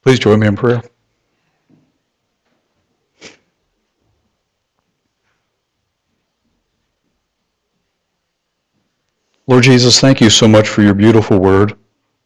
Please join me in prayer. Lord Jesus, thank you so much for your beautiful word.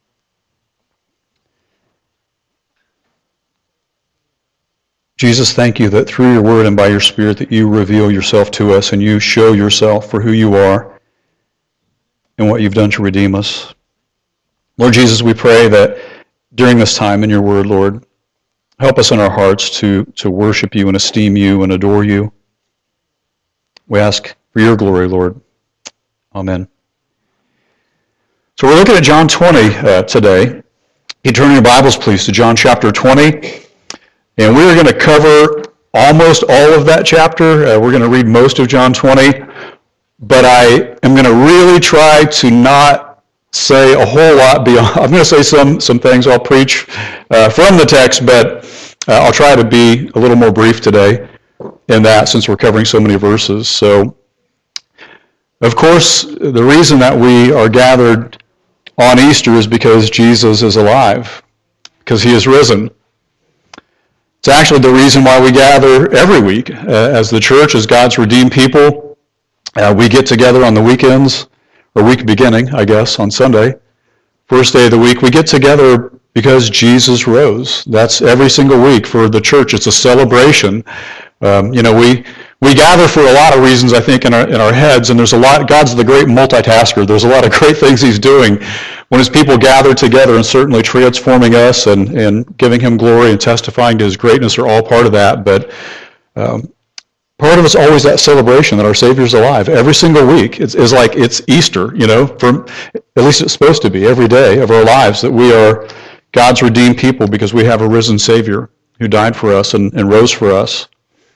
Jesus, thank you that through your word and by your Spirit that you reveal yourself to us and you show yourself for who you are and what you've done to redeem us. Lord Jesus, we pray that during this time in your word, Lord, help us in our hearts to worship you and esteem you and adore you. We ask for your glory, Lord. Amen. So we're looking at John 20 today. You turn your Bibles, please, to John chapter 20. And we're going to cover almost all of that chapter. We're going to read most of John 20. But I am going to really try to not say a whole lot beyond. I'm going to say some things. I'll preach from the text, but I'll try to be a little more brief today in that since we're covering so many verses. So, of course, the reason that we are gathered on Easter is because Jesus is alive, because he is risen. It's actually the reason why we gather every week as the church, as God's redeemed people. We get together on the weekends, or week beginning, I guess, on Sunday, first day of the week. We get together because Jesus rose. That's every single week for the church. It's a celebration. We gather for a lot of reasons, I think, in our heads, and there's a lot. God's the great multitasker. There's a lot of great things he's doing when his people gather together, and certainly transforming us and giving him glory and testifying to his greatness are all part of that. But part of it's always that celebration that our Savior's alive. Every single week it's like it's Easter, at least it's supposed to be every day of our lives, that we are God's redeemed people because we have a risen Savior who died for us and rose for us.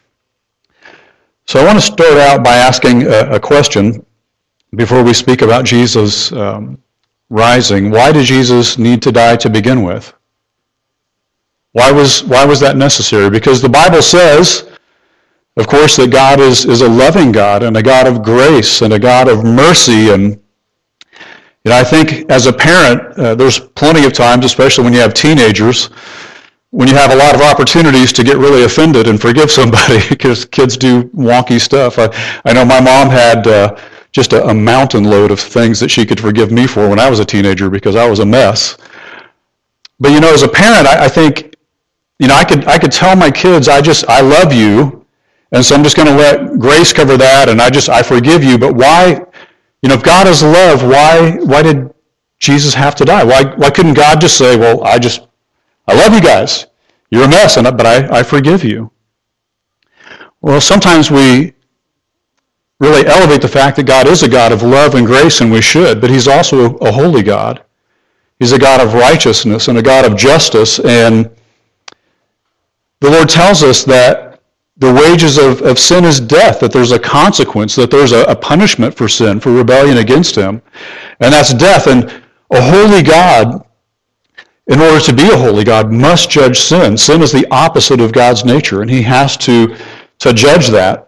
So I want to start out by asking a question before we speak about Jesus rising. Why did Jesus need to die to begin with? Why was that necessary? Because the Bible says, of course, that God is a loving God and a God of grace and a God of mercy. And I think as a parent, there's plenty of times, especially when you have teenagers, when you have a lot of opportunities to get really offended and forgive somebody because kids do wonky stuff. I know my mom had just a mountain load of things that she could forgive me for when I was a teenager because I was a mess. But as a parent, I think I could tell my kids I love you, and so I'm just going to let grace cover that, and I forgive you. But why? If God is love, why did Jesus have to die? Why couldn't God just say, well, I love you guys. You're a mess, but I forgive you. Well, sometimes we really elevate the fact that God is a God of love and grace, and we should, but he's also a holy God. He's a God of righteousness and a God of justice, and the Lord tells us that the wages of sin is death, that there's a consequence, that there's a punishment for sin, for rebellion against him, and that's death. And a holy God, in order to be a holy God, must judge sin. Sin is the opposite of God's nature, and he has to judge that.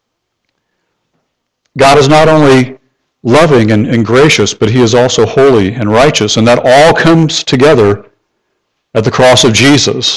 God is not only loving and gracious, but he is also holy and righteous, and that all comes together at the cross of Jesus.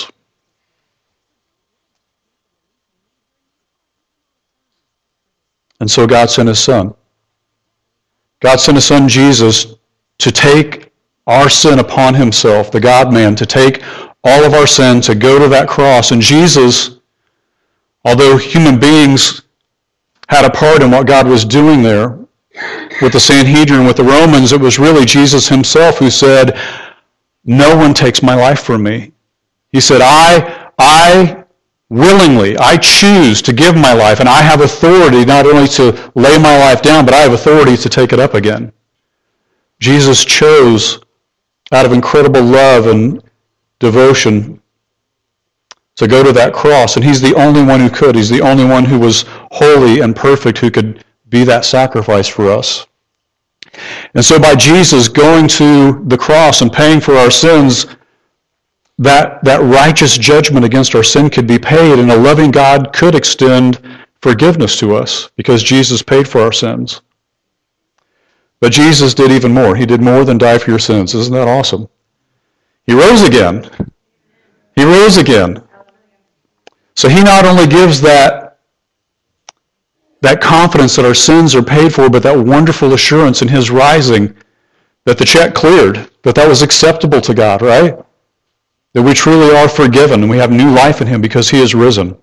And so God sent his Son. God sent his Son Jesus to take our sin upon himself, the God-man, to take all of our sin, to go to that cross. And Jesus, although human beings had a part in what God was doing there with the Sanhedrin, with the Romans, it was really Jesus himself who said, no one takes my life from me. He said, I willingly, I choose to give my life, and I have authority not only to lay my life down, but I have authority to take it up again. Jesus chose, out of incredible love and devotion, to go to that cross, and he's the only one who could. He's the only one who was holy and perfect, who could be that sacrifice for us. And so by Jesus going to the cross and paying for our sins, that righteous judgment against our sin could be paid, and a loving God could extend forgiveness to us because Jesus paid for our sins. But Jesus did even more. He did more than die for your sins. Isn't that awesome? He rose again. He rose again. So he not only gives that confidence that our sins are paid for, but that wonderful assurance in his rising that the check cleared, that was acceptable to God, right? That we truly are forgiven and we have new life in him because he is risen.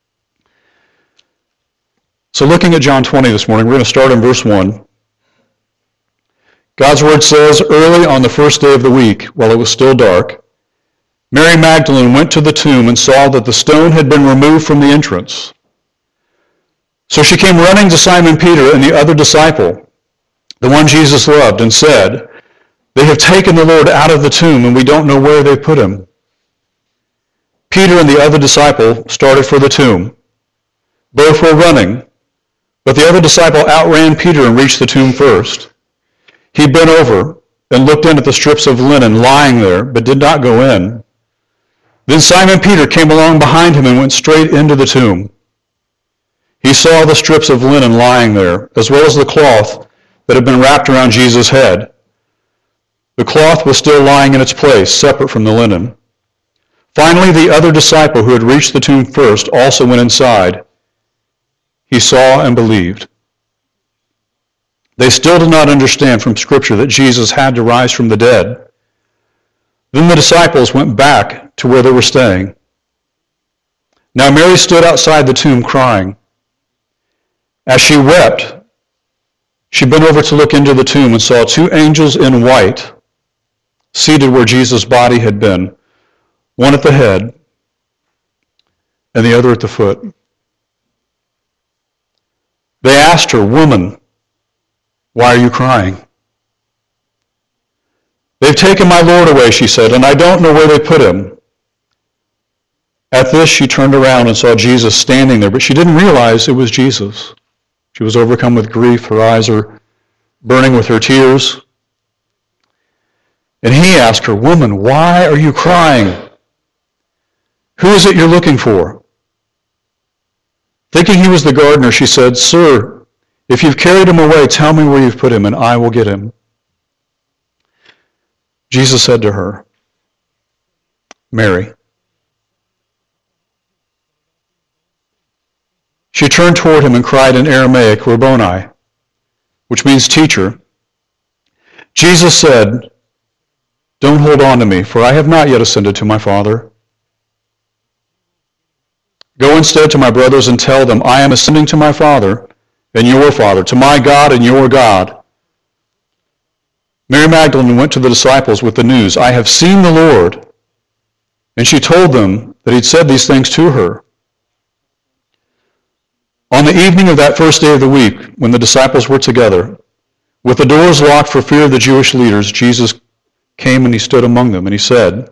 So looking at John 20 this morning, we're going to start in verse 1. God's word says, early on the first day of the week, while it was still dark, Mary Magdalene went to the tomb and saw that the stone had been removed from the entrance. So she came running to Simon Peter and the other disciple, the one Jesus loved, and said, "They have taken the Lord out of the tomb, and we don't know where they put him." Peter and the other disciple started for the tomb. Both were running, but the other disciple outran Peter and reached the tomb first. He bent over and looked in at the strips of linen lying there, but did not go in. Then Simon Peter came along behind him and went straight into the tomb. He saw the strips of linen lying there, as well as the cloth that had been wrapped around Jesus' head. The cloth was still lying in its place, separate from the linen. Finally, the other disciple who had reached the tomb first also went inside. He saw and believed. They still did not understand from Scripture that Jesus had to rise from the dead. Then the disciples went back to where they were staying. Now Mary stood outside the tomb crying. As she wept, she bent over to look into the tomb and saw two angels in white seated where Jesus' body had been, one at the head and the other at the foot. They asked her, "Woman, why are you crying?" "They've taken my Lord away," she said, "and I don't know where they put him." At this, she turned around and saw Jesus standing there, but she didn't realize it was Jesus. She was overcome with grief. Her eyes are burning with her tears. And he asked her, "Woman, why are you crying? Who is it you're looking for?" Thinking he was the gardener, she said, "Sir, if you've carried him away, tell me where you've put him, and I will get him." Jesus said to her, "Mary." She turned toward him and cried in Aramaic, "Rabboni," which means teacher. Jesus said, "Don't hold on to me, for I have not yet ascended to my Father. Go instead to my brothers and tell them, I am ascending to my Father and your Father, to my God and your God." Mary Magdalene went to the disciples with the news, "I have seen the Lord." And she told them that he'd said these things to her. On the evening of that first day of the week, when the disciples were together, with the doors locked for fear of the Jewish leaders, Jesus came and he stood among them, and he said,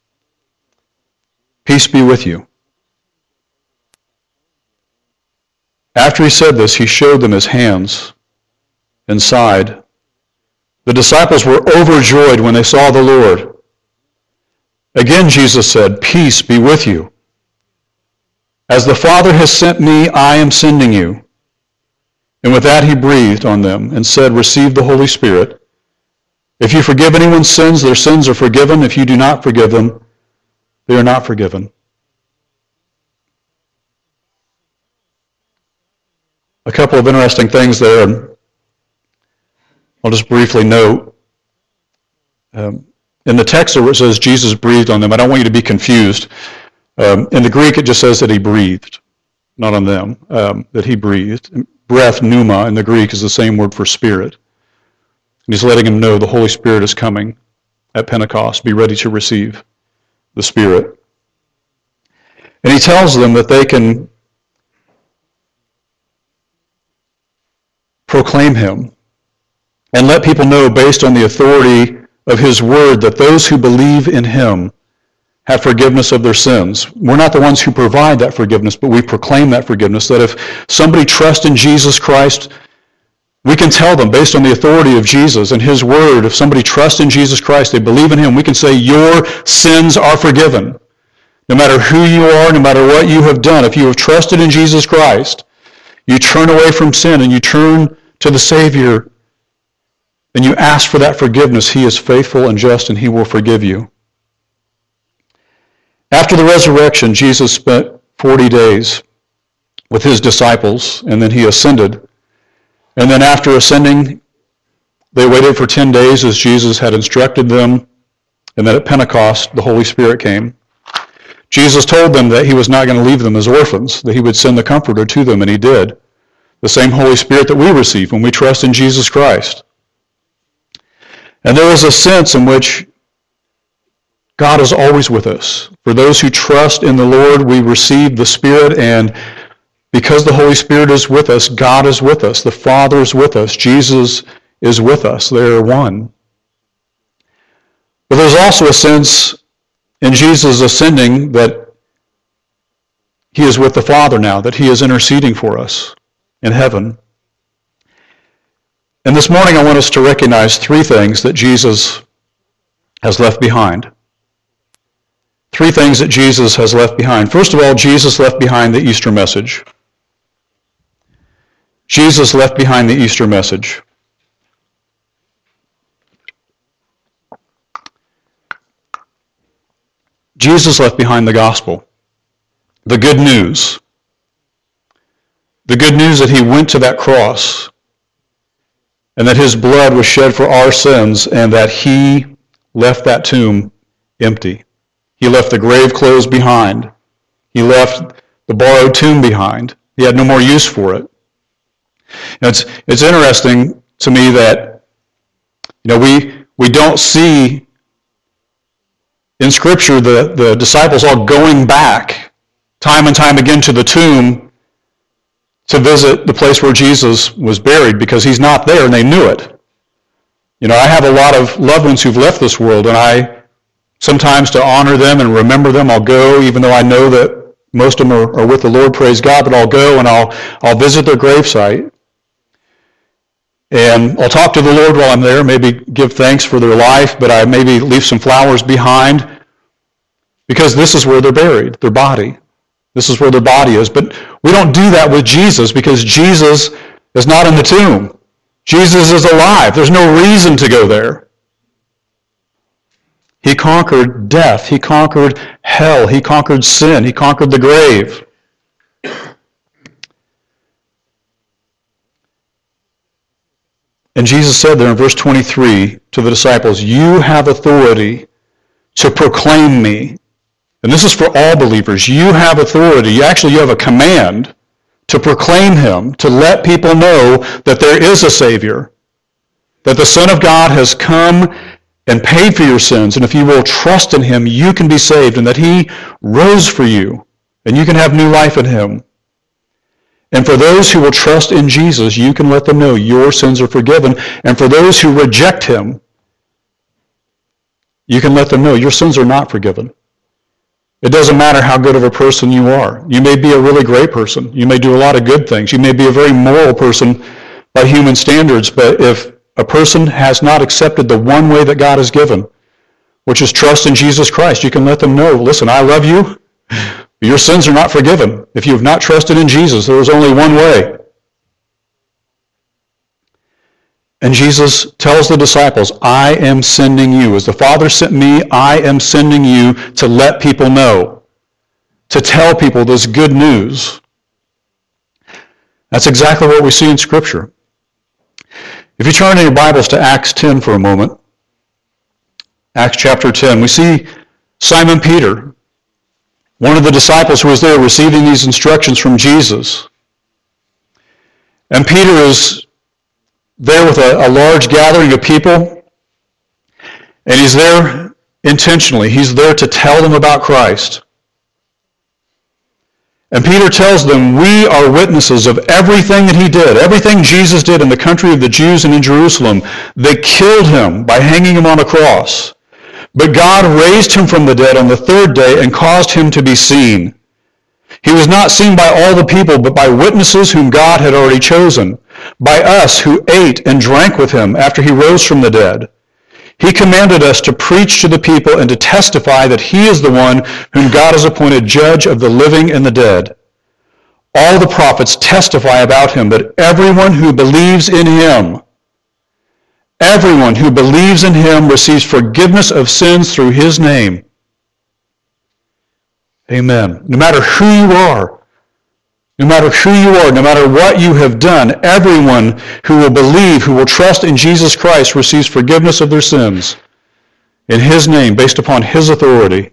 "Peace be with you." After he said this, he showed them his hands and side. The disciples were overjoyed when they saw the Lord. Again, Jesus said, "Peace be with you. As the Father has sent me, I am sending you." And with that he breathed on them and said, "Receive the Holy Spirit. If you forgive anyone's sins, their sins are forgiven. If you do not forgive them, they are not forgiven." A couple of interesting things there. I'll just briefly note. In the text where it says Jesus breathed on them, I don't want you to be confused. In the Greek, it just says that he breathed, not on them, that he breathed. Breath, pneuma, in the Greek is the same word for spirit. And he's letting them know the Holy Spirit is coming at Pentecost. Be ready to receive the Spirit. And he tells them that they can proclaim him and let people know based on the authority of his word that those who believe in him have forgiveness of their sins. We're not the ones who provide that forgiveness, but we proclaim that forgiveness, that if somebody trusts in Jesus Christ, we can tell them based on the authority of Jesus and his word, if somebody trusts in Jesus Christ, they believe in him, we can say your sins are forgiven. No matter who you are, no matter what you have done, if you have trusted in Jesus Christ, you turn away from sin and you turn to the Savior and you ask for that forgiveness, he is faithful and just and he will forgive you. After the resurrection, Jesus spent 40 days with his disciples, and then he ascended. And then after ascending, they waited for 10 days as Jesus had instructed them, and then at Pentecost, the Holy Spirit came. Jesus told them that he was not going to leave them as orphans, that he would send the Comforter to them, and he did. The same Holy Spirit that we receive when we trust in Jesus Christ. And there is a sense in which God is always with us. For those who trust in the Lord, we receive the Spirit, and because the Holy Spirit is with us, God is with us, the Father is with us, Jesus is with us. They are one. But there's also a sense in Jesus ascending that he is with the Father now, that he is interceding for us in heaven. And this morning I want us to recognize three things that Jesus has left behind. Three things that Jesus has left behind. First of all, Jesus left behind the Easter message. Jesus left behind the Easter message. Jesus left behind the gospel, the good news. The good news that he went to that cross and that his blood was shed for our sins and that he left that tomb empty. He left the grave clothes behind. He left the borrowed tomb behind. He had no more use for it. It's interesting to me that we don't see in Scripture the disciples all going back time and time again to the tomb to visit the place where Jesus was buried because he's not there and they knew it. I have a lot of loved ones who've left this world, and I sometimes, to honor them and remember them, I'll go, even though I know that most of them are with the Lord, praise God, but I'll go and I'll visit their gravesite. And I'll talk to the Lord while I'm there, maybe give thanks for their life, but I maybe leave some flowers behind because this is where they're buried, their body. This is where their body is. But we don't do that with Jesus because Jesus is not in the tomb. Jesus is alive. There's no reason to go there. He conquered death. He conquered hell. He conquered sin. He conquered the grave. And Jesus said there in verse 23 to the disciples, "You have authority to proclaim me." And this is for all believers. You have authority. You have a command to proclaim him, to let people know that there is a Savior, that the Son of God has come and paid for your sins, and if you will trust in him, you can be saved, and that he rose for you, and you can have new life in him. And for those who will trust in Jesus, you can let them know your sins are forgiven. And for those who reject him, you can let them know your sins are not forgiven. It doesn't matter how good of a person you are. You may be a really great person. You may do a lot of good things. You may be a very moral person by human standards, but if a person has not accepted the one way that God has given, which is trust in Jesus Christ, you can let them know, listen, I love you. Your sins are not forgiven. If you have not trusted in Jesus, there is only one way. And Jesus tells the disciples, I am sending you. As the Father sent me, I am sending you to let people know, to tell people this good news. That's exactly what we see in Scripture. If you turn in your Bibles to Acts 10 for a moment, Acts chapter 10, we see Simon Peter, one of the disciples who was there receiving these instructions from Jesus. And Peter is there with a large gathering of people, and he's there intentionally. He's there to tell them about Christ. And Peter tells them, we are witnesses of everything that he did, everything Jesus did in the country of the Jews and in Jerusalem. They killed him by hanging him on a cross. But God raised him from the dead on the third day and caused him to be seen. He was not seen by all the people, but by witnesses whom God had already chosen, by us who ate and drank with him after he rose from the dead. He commanded us to preach to the people and to testify that he is the one whom God has appointed judge of the living and the dead. All the prophets testify about him that everyone who believes in him receives forgiveness of sins through his name. Amen. No matter who you are, no matter who you are, no matter what you have done, everyone who will believe, who will trust in Jesus Christ receives forgiveness of their sins in His name, based upon His authority.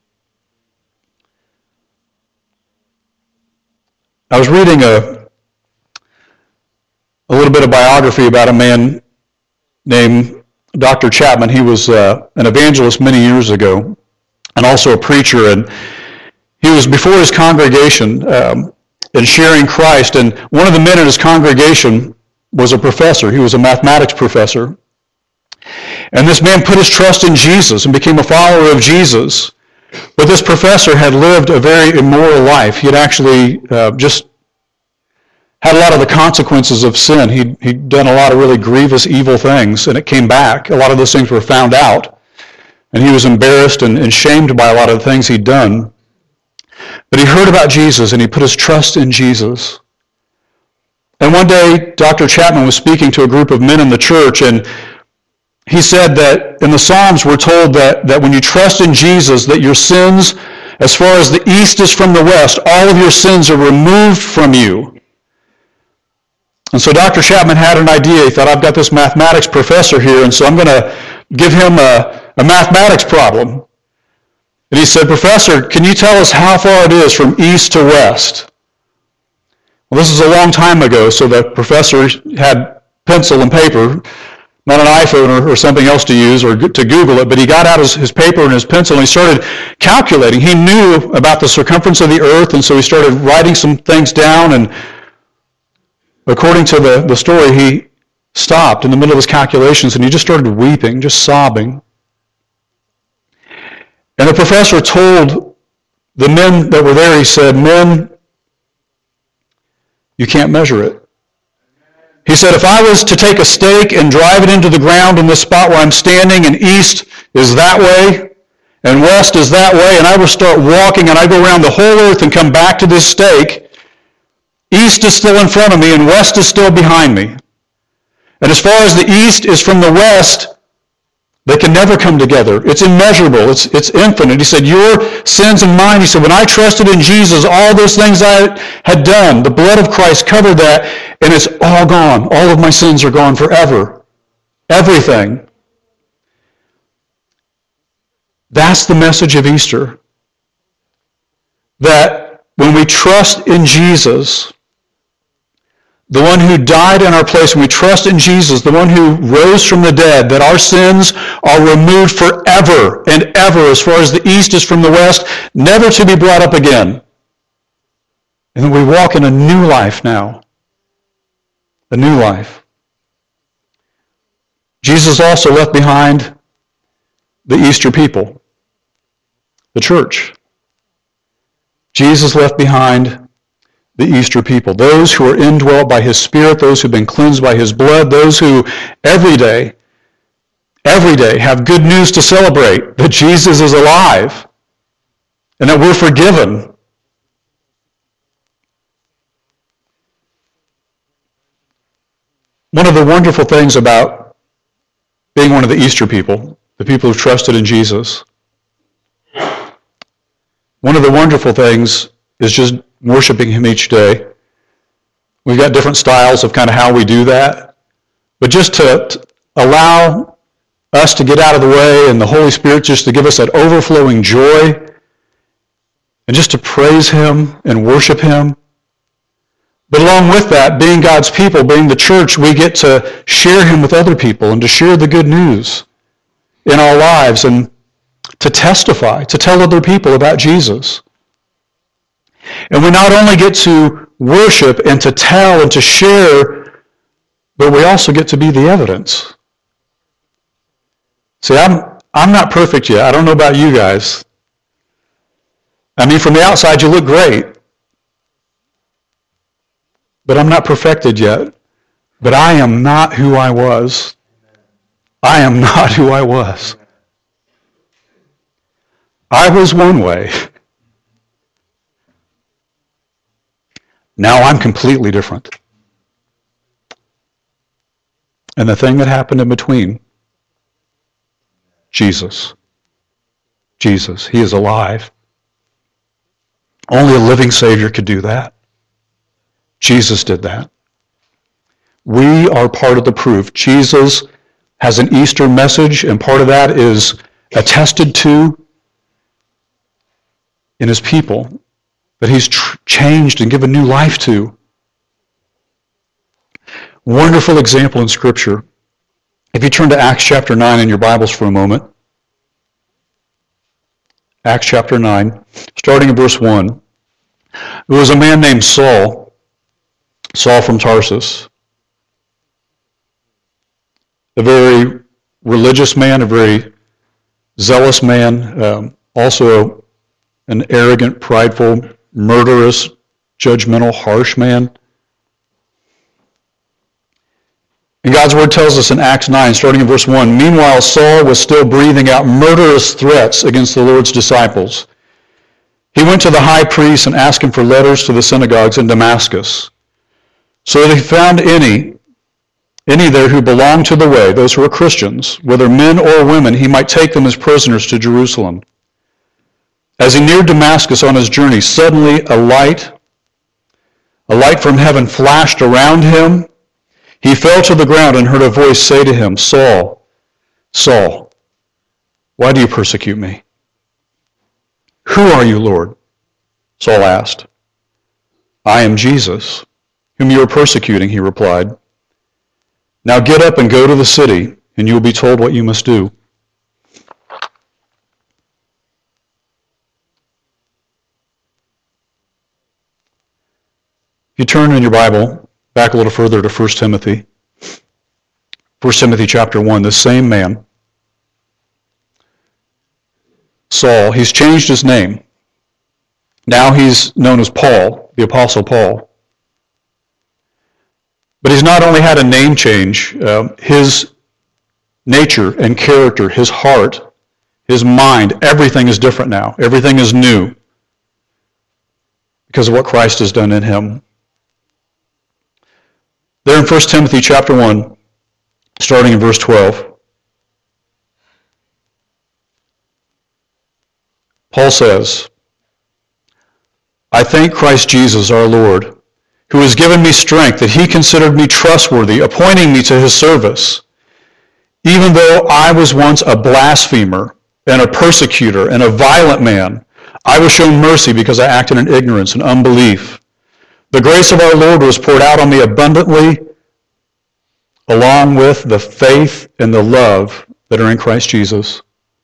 I was reading a little bit of biography about a man named Dr. Chapman. He was an evangelist many years ago and also a preacher, and he was before his congregation and sharing Christ, and one of the men in his congregation was a professor. He was a mathematics professor. And this man put his trust in Jesus and became a follower of Jesus. But this professor had lived a very immoral life. He had actually just had a lot of the consequences of sin. He'd done a lot of really grievous, evil things, and it came back. A lot of those things were found out, and he was embarrassed and shamed by a lot of the things he'd done. But he heard about Jesus, and he put his trust in Jesus. And one day, Dr. Chapman was speaking to a group of men in the church, and he said that in the Psalms we're told that when you trust in Jesus, that your sins, as far as the east is from the west, all of your sins are removed from you. And so Dr. Chapman had an idea. He thought, I've got this mathematics professor here, and so I'm going to give him a mathematics problem. And he said, Professor, can you tell us how far it is from east to west? Well, this is a long time ago, so the professor had pencil and paper, not an iPhone or something else to use or to Google it, but he got out his paper and his pencil and he started calculating. He knew about the circumference of the earth, and so he started writing some things down, and according to the story, he stopped in the middle of his calculations and he just started weeping, just sobbing. And the professor told the men that were there, he said, men, you can't measure it. He said, if I was to take a stake and drive it into the ground in this spot where I'm standing, and east is that way, and west is that way, and I would start walking, and I go around the whole earth and come back to this stake, east is still in front of me, and west is still behind me. And as far as the east is from the west, they can never come together. It's immeasurable. It's infinite. He said, your sins and mine, he said, when I trusted in Jesus, all those things I had done, the blood of Christ covered that, and it's all gone. All of my sins are gone forever. Everything. That's the message of Easter. That when we trust in Jesus, the one who died in our place, when we trust in Jesus, the one who rose from the dead, that our sins are removed forever and ever as far as the east is from the west, never to be brought up again. And then we walk in a new life now. A new life. Jesus also left behind the Easter people, the church. Jesus left behind the Easter people, those who are indwelt by His Spirit, those who have been cleansed by His blood, those who every day have good news to celebrate, that Jesus is alive and that we're forgiven. One of the wonderful things about being one of the Easter people, the people who trusted in Jesus, one of the wonderful things is just worshiping Him each day. We've got different styles of kind of how we do that. But just to allow us to get out of the way and the Holy Spirit just to give us that overflowing joy and just to praise Him and worship Him. But along with that, being God's people, being the church, we get to share Him with other people and to share the good news in our lives and to testify, to tell other people about Jesus. And we not only get to worship and to tell and to share, but we also get to be the evidence. See, I'm not perfect yet. I don't know about you guys. I mean, from the outside you look great. But I'm not perfected yet. But I am not who I was. I am not who I was. I was one way. Now I'm completely different. And the thing that happened in between, Jesus. He is alive. Only a living Savior could do that. Jesus did that. We are part of the proof. Jesus has an Easter message, and part of that is attested to in his people that he's changed and given new life to. Wonderful example in Scripture. If you turn to Acts chapter 9 in your Bibles for a moment. Acts chapter 9, starting in verse 1. There was a man named Saul from Tarsus. A very religious man, a very zealous man, also an arrogant, prideful, murderous, judgmental, harsh man. And God's Word tells us in Acts 9, starting in verse 1, meanwhile Saul was still breathing out murderous threats against the Lord's disciples. He went to the high priest and asked him for letters to the synagogues in Damascus, so that if he found any there who belonged to the way, those who were Christians, whether men or women, he might take them as prisoners to Jerusalem. As he neared Damascus on his journey, suddenly a light from heaven flashed around him. He fell to the ground and heard a voice say to him, Saul, Saul, why do you persecute me? Who are you, Lord? Saul asked. I am Jesus, whom you are persecuting, he replied. Now get up and go to the city, and you will be told what you must do. If you turn in your Bible back a little further to 1 Timothy. 1 Timothy chapter 1, this same man, Saul, he's changed his name. Now he's known as Paul, the Apostle Paul. But he's not only had a name change, his nature and character, his heart, his mind, everything is different now. Everything is new because of what Christ has done in him. There in 1 Timothy chapter 1, starting in verse 12, Paul says, I thank Christ Jesus our Lord, who has given me strength, that he considered me trustworthy, appointing me to his service. Even though I was once a blasphemer and a persecutor and a violent man, I was shown mercy because I acted in ignorance and unbelief. The grace of our Lord was poured out on me abundantly, along with the faith and the love that are in Christ Jesus.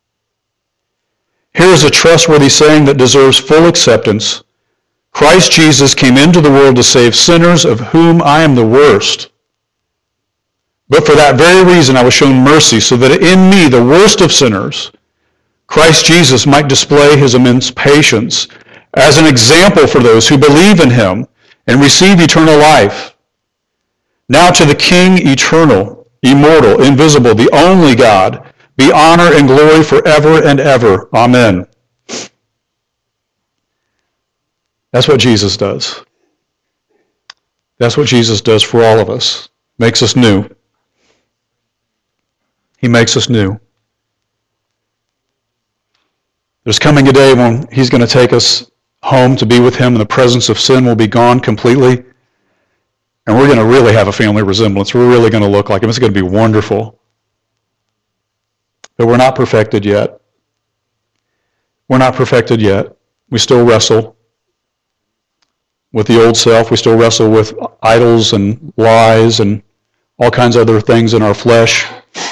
Here is a trustworthy saying that deserves full acceptance. Christ Jesus came into the world to save sinners, of whom I am the worst. But for that very reason I was shown mercy, so that in me, the worst of sinners, Christ Jesus might display his immense patience as an example for those who believe in him and receive eternal life. Now to the King, eternal, immortal, invisible, the only God, be honor and glory forever and ever. Amen. That's what Jesus does. That's what Jesus does for all of us. Makes us new. He makes us new. There's coming a day when he's going to take us home to be with him, and the presence of sin will be gone completely. And we're going to really have a family resemblance. We're really going to look like him. It's going to be wonderful. But we're not perfected yet. We're not perfected yet. We still wrestle with the old self. We still wrestle with idols and lies and all kinds of other things in our flesh.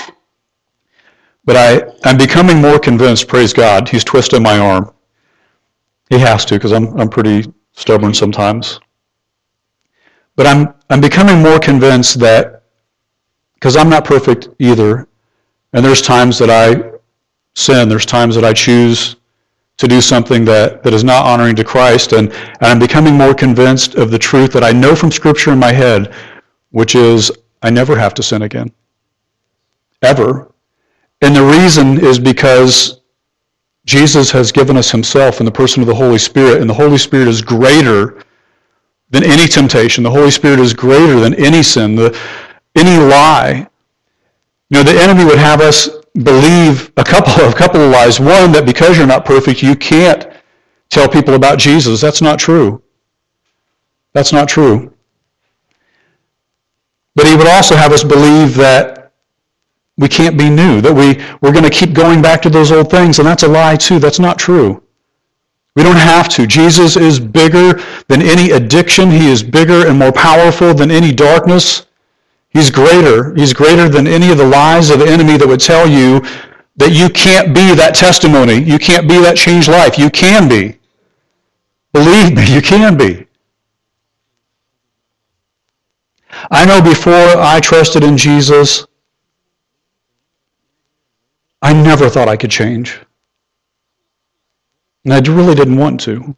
But I'm becoming more convinced, praise God, he's twisting my arm. He has to, because I'm pretty stubborn sometimes. But I'm becoming more convinced that, because I'm not perfect either, and there's times that I sin, there's times that I choose to do something that is not honoring to Christ, and I'm becoming more convinced of the truth that I know from Scripture in my head, which is I never have to sin again. Ever. And the reason is because Jesus has given us himself in the person of the Holy Spirit, and the Holy Spirit is greater than any temptation. The Holy Spirit is greater than any sin, any lie. You know, the enemy would have us believe a couple of lies. One, that because you're not perfect, you can't tell people about Jesus. That's not true. That's not true. But he would also have us believe that we can't be new, that we're going to keep going back to those old things, and that's a lie too. That's not true. We don't have to. Jesus is bigger than any addiction. He is bigger and more powerful than any darkness. He's greater. He's greater than any of the lies of the enemy that would tell you that you can't be that testimony. You can't be that changed life. You can be. Believe me, you can be. I know before I trusted in Jesus, I never thought I could change. And I really didn't want to.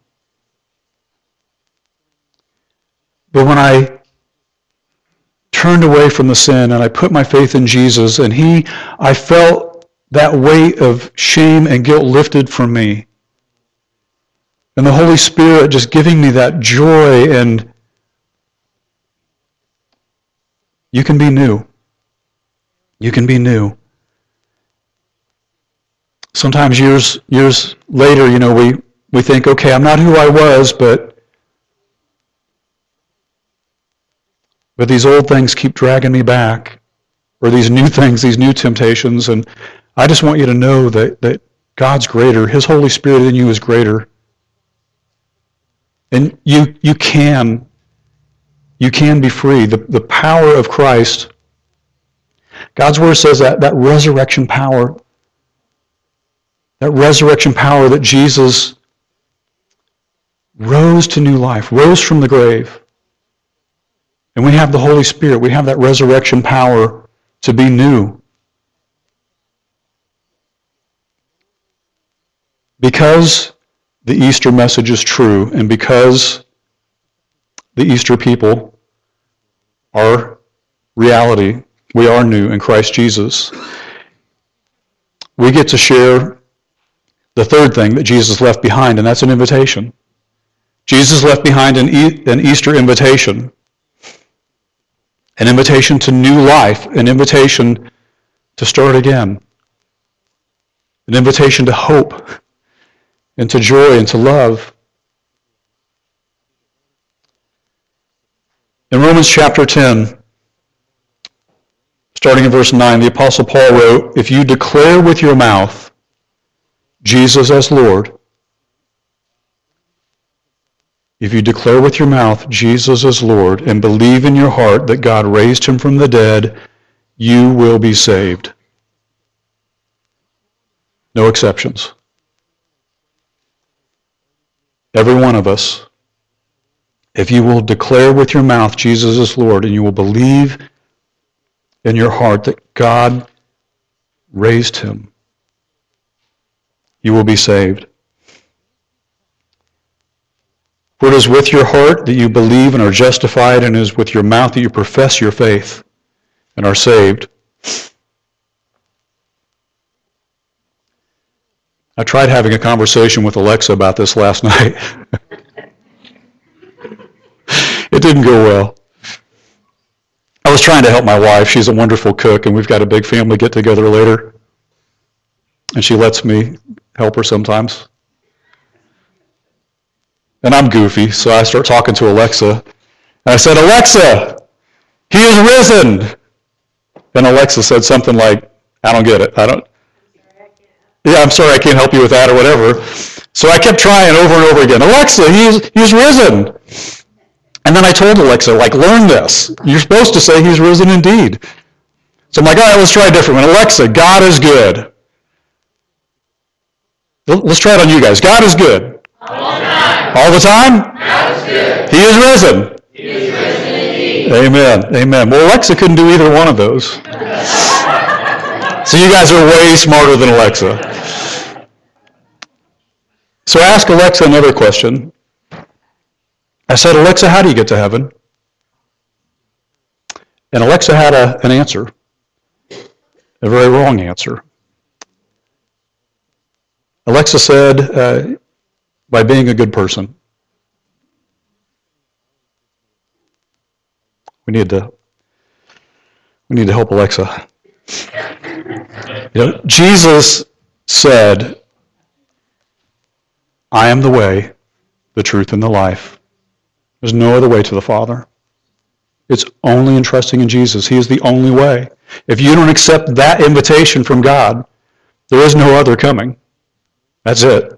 But when I turned away from the sin and I put my faith in Jesus, and I felt that weight of shame and guilt lifted from me. And the Holy Spirit just giving me that joy, and you can be new. You can be new. Sometimes years later, we think, okay, I'm not who I was, but these old things keep dragging me back, or these new things, these new temptations, and I just want you to know that God's greater. His Holy Spirit in you is greater. And you can be free. The power of Christ, God's Word says that resurrection power, that Jesus rose to new life, rose from the grave. And we have the Holy Spirit. We have that resurrection power to be new. Because the Easter message is true, and because the Easter people are reality, we are new in Christ Jesus, we get to share the third thing that Jesus left behind, and that's an invitation. Jesus left behind an Easter invitation. An invitation to new life, an invitation to start again, an invitation to hope and to joy and to love. In Romans chapter 10, starting in verse 9, the Apostle Paul wrote, "If you declare with your mouth Jesus as Lord, if you declare with your mouth Jesus as Lord and believe in your heart that God raised him from the dead, you will be saved." No exceptions. Every one of us, if you will declare with your mouth Jesus is Lord and you will believe in your heart that God raised him, you will be saved. For it is with your heart that you believe and are justified, and it is with your mouth that you profess your faith and are saved. I tried having a conversation with Alexa about this last night. It didn't go well. I was trying to help my wife. She's a wonderful cook, and we've got a big family get-together later. And she lets me help her sometimes. And I'm goofy, so I start talking to Alexa. And I said, "Alexa, he is risen." And Alexa said something like, "I don't get it. I'm sorry, I can't help you with that," or whatever. So I kept trying over and over again. "Alexa, he's risen." And then I told Alexa, learn this. You're supposed to say he's risen indeed. So I'm like, all right, let's try a different one. "Alexa, God is good." Let's try it on you guys. God is good. All the time? God is good. He is risen. He is risen indeed. Amen. Amen. Well, Alexa couldn't do either one of those. So you guys are way smarter than Alexa. So I asked Alexa another question. I said, "Alexa, how do you get to heaven?" And Alexa had an answer. A very wrong answer. Alexa said, by being a good person. We need to help Alexa. Jesus said I am the way, the truth, and the life. There's no other way to the Father. It's only in trusting in Jesus. He is the only way. If you don't accept that invitation from God, there is no other coming. That's it.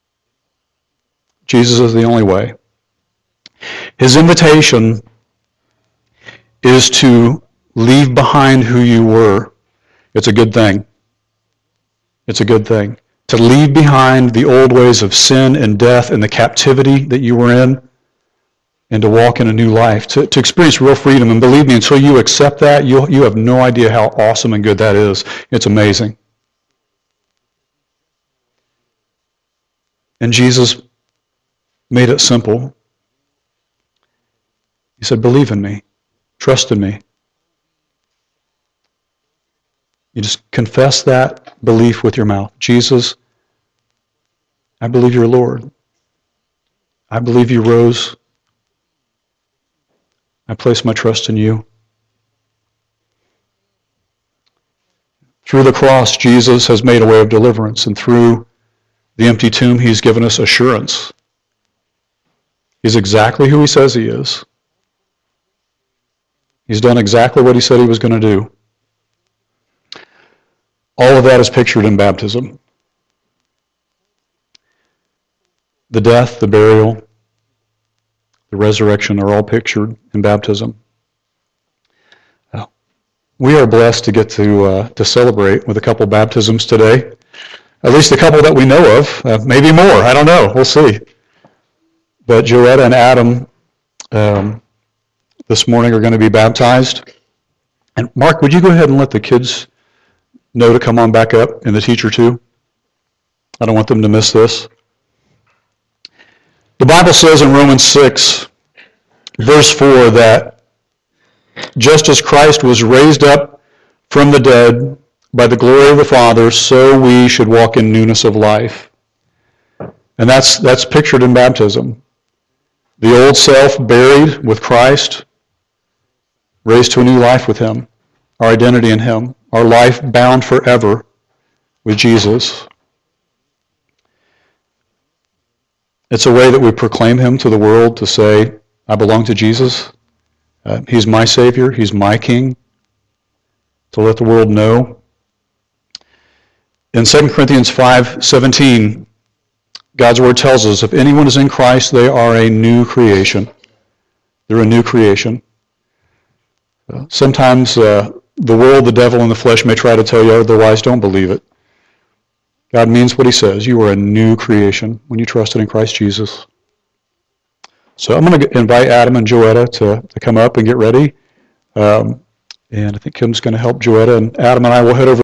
Jesus is the only way. His invitation is to leave behind who you were. It's a good thing. It's a good thing. To leave behind the old ways of sin and death and the captivity that you were in, and to walk in a new life, to experience real freedom. And believe me, until you accept that, you have no idea how awesome and good that is. It's amazing. And Jesus made it simple. He said, believe in me. Trust in me. You just confess that belief with your mouth. Jesus, I believe you're Lord. I believe you rose. I place my trust in you. Through the cross, Jesus has made a way of deliverance, and through the empty tomb, he's given us assurance. He's exactly who he says he is. He's done exactly what he said he was going to do. All of that is pictured in baptism. The death, the burial, the resurrection are all pictured in baptism. We are blessed to get to celebrate with a couple baptisms today. At least a couple that we know of. Maybe more. I don't know. We'll see. But Joetta and Adam this morning are going to be baptized. And Mark, would you go ahead and let the kids know to come on back up, and the teacher too? I don't want them to miss this. The Bible says in Romans 6, verse 4, that just as Christ was raised up from the dead by the glory of the Father, so we should walk in newness of life. And that's pictured in baptism. The old self buried with Christ, raised to a new life with him, our identity in him, our life bound forever with Jesus. It's a way that we proclaim him to the world, to say, I belong to Jesus. He's my Savior. He's my King. To let the world know. In 2 Corinthians 5:17, God's Word tells us, if anyone is in Christ, they are a new creation. They're a new creation. Sometimes the world, the devil, and the flesh may try to tell you otherwise. Don't believe it. God means what he says. You are a new creation when you trusted in Christ Jesus. So I'm going to invite Adam and Joetta to come up and get ready. And I think Kim's going to help Joetta, and Adam and I will head over